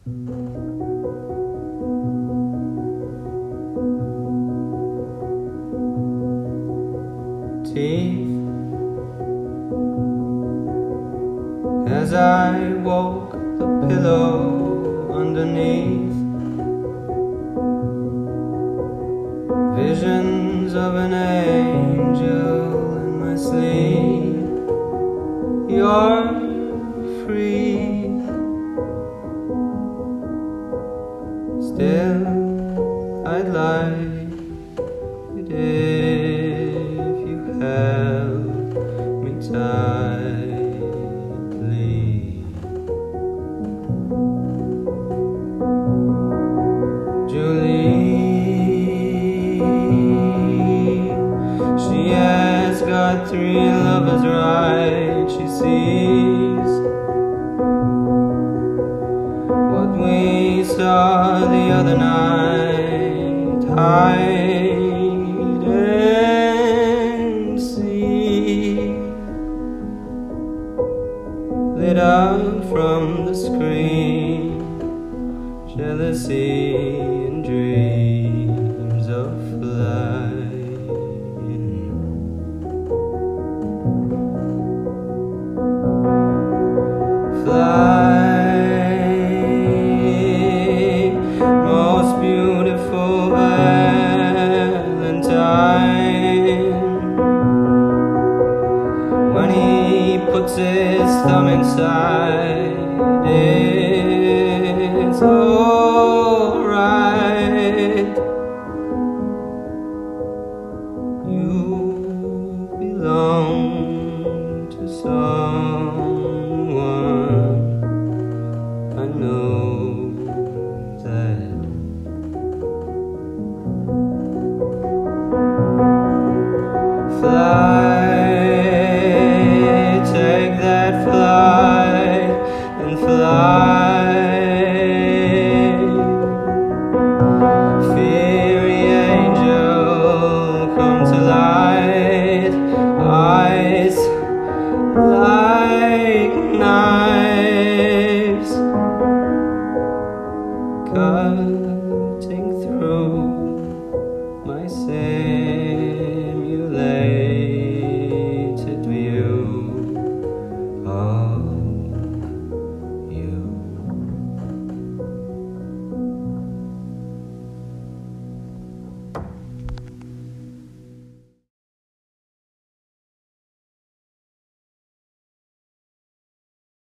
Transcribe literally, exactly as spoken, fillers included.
Teeth as I woke the pillow underneath, visions of an angel in my sleep. You're free, still I'd like it if you held me tightly. Julie, she has got three lovers right. She sees what we saw the other night. Hide and seek, lit up from the screen, jealousy and dreams of flying. Fly, most beautiful Valentine, when he puts his thumb inside